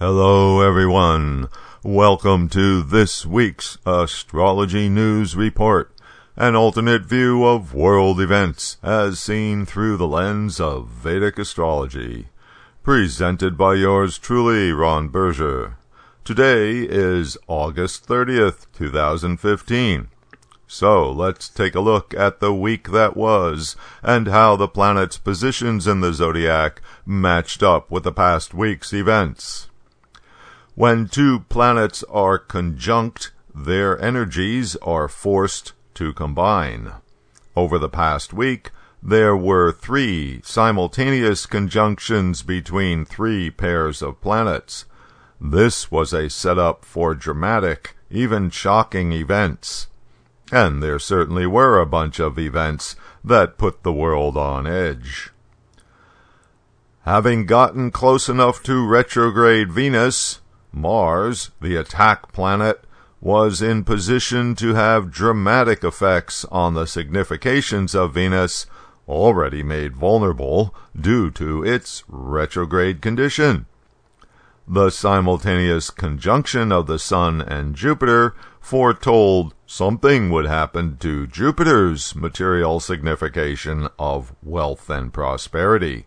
Hello, everyone. Welcome to this week's Astrology News Report, an alternate view of world events as seen through the lens of Vedic astrology. Presented by yours truly, Ron Berger. Today is August 30th, 2015. So let's take a look at the week that was and how the planets' positions in the zodiac matched up with the past week's events. When two planets are conjunct, their energies are forced to combine. Over the past week, there were 3 simultaneous conjunctions between 3 pairs of planets. This was a setup for dramatic, even shocking events. And there certainly were a bunch of events that put the world on edge. Having gotten close enough to retrograde Venus, Mars, the attack planet, was in position to have dramatic effects on the significations of Venus, already made vulnerable due to its retrograde condition. The simultaneous conjunction of the Sun and Jupiter foretold something would happen to Jupiter's material signification of wealth and prosperity.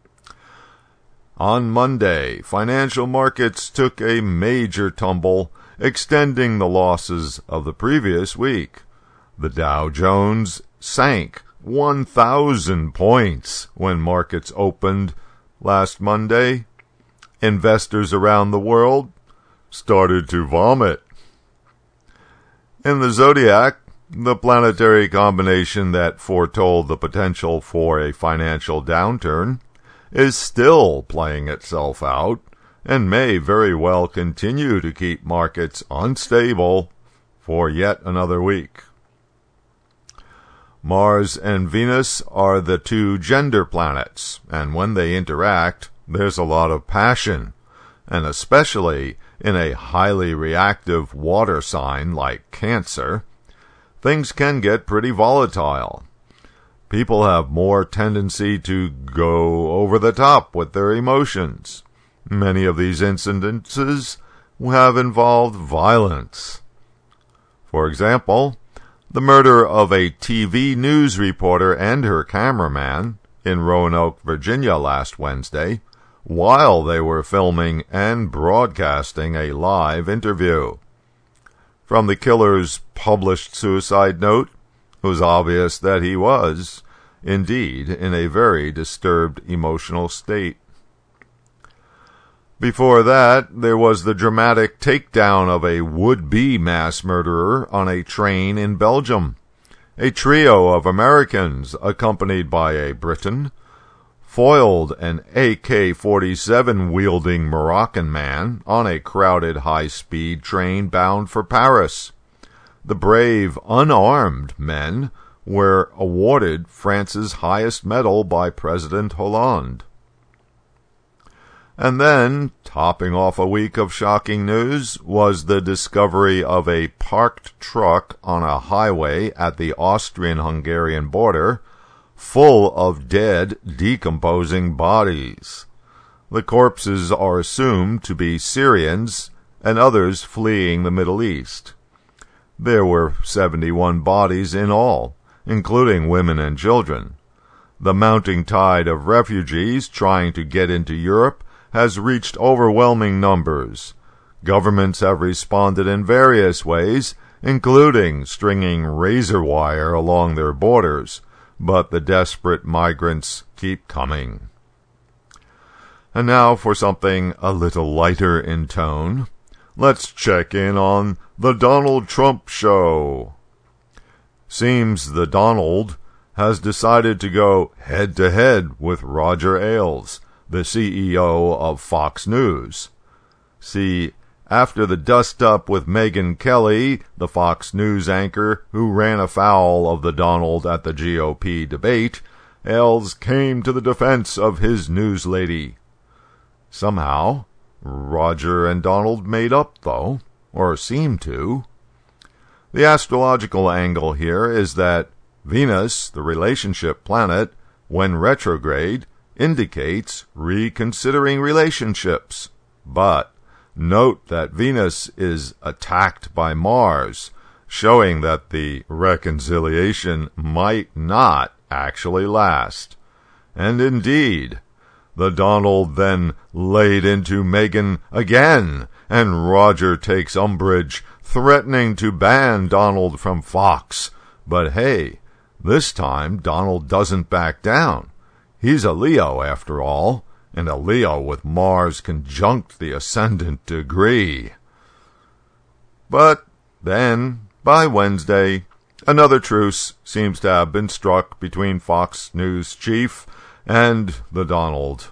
On Monday, financial markets took a major tumble, extending the losses of the previous week. The Dow Jones sank 1,000 points when markets opened last Monday. Investors around the world started to vomit. In the zodiac, the planetary combination that foretold the potential for a financial downturn is still playing itself out and may very well continue to keep markets unstable for yet another week. Mars and Venus are the 2 gender planets, and when they interact, there's a lot of passion, and especially in a highly reactive water sign like Cancer, things can get pretty volatile. People have more tendency to go over the top with their emotions. Many of these incidences have involved violence. For example, the murder of a TV news reporter and her cameraman in Roanoke, Virginia last Wednesday, while they were filming and broadcasting a live interview. From the killer's published suicide note, it was obvious that he was, indeed, in a very disturbed emotional state. Before that, there was the dramatic takedown of a would-be mass murderer on a train in Belgium. A trio of Americans, accompanied by a Briton, foiled an AK-47 wielding Moroccan man on a crowded high-speed train bound for Paris. The brave, unarmed men were awarded France's highest medal by President Hollande. And then, topping off a week of shocking news, was the discovery of a parked truck on a highway at the Austrian-Hungarian border, full of dead, decomposing bodies. The corpses are assumed to be Syrians and others fleeing the Middle East. There were 71 bodies in all, including women and children. The mounting tide of refugees trying to get into Europe has reached overwhelming numbers. Governments have responded in various ways, including stringing razor wire along their borders, but the desperate migrants keep coming. And now for something a little lighter in tone. Let's check in on the Donald Trump show. Seems the Donald has decided to go head-to-head with Roger Ailes, the CEO of Fox News. See, after the dust-up with Megyn Kelly, the Fox News anchor who ran afoul of the Donald at the GOP debate, Ailes came to the defense of his news lady. Somehow, Roger and Donald made up, though, or seemed to. The astrological angle here is that Venus, the relationship planet, when retrograde, indicates reconsidering relationships. But note that Venus is attacked by Mars, showing that the reconciliation might not actually last. And indeed, the Donald then laid into Meghan again, and Roger takes umbrage, threatening to ban Donald from Fox. But hey, this time Donald doesn't back down. He's a Leo after all, and a Leo with Mars conjunct the ascendant degree. But then, by Wednesday, another truce seems to have been struck between Fox News chief and the Donald.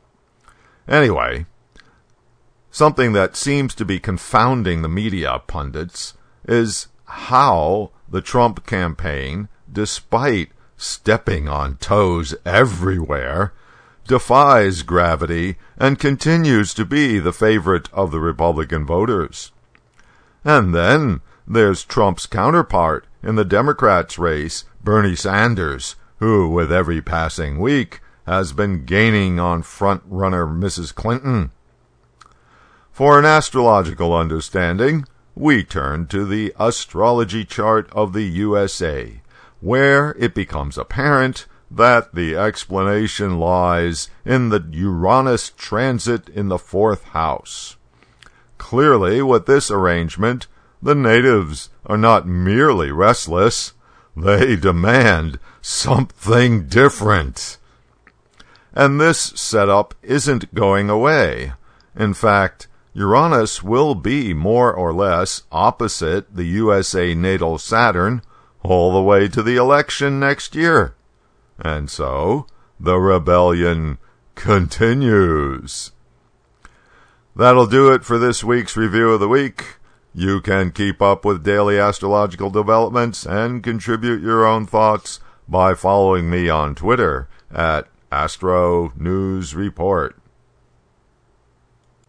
Anyway, something that seems to be confounding the media pundits is how the Trump campaign, despite stepping on toes everywhere, defies gravity and continues to be the favorite of the Republican voters. And then there's Trump's counterpart in the Democrats' race, Bernie Sanders, who, with every passing week, has been gaining on front-runner Mrs. Clinton. For an astrological understanding, we turn to the astrology chart of the USA, where it becomes apparent that the explanation lies in the Uranus transit in the 4th house. Clearly, with this arrangement, the natives are not merely restless, they demand something different. And this setup isn't going away. In fact, Uranus will be more or less opposite the USA natal Saturn all the way to the election next year. And so, the rebellion continues. That'll do it for this week's Review of the Week. You can keep up with daily astrological developments and contribute your own thoughts by following me on Twitter at Astro News Report.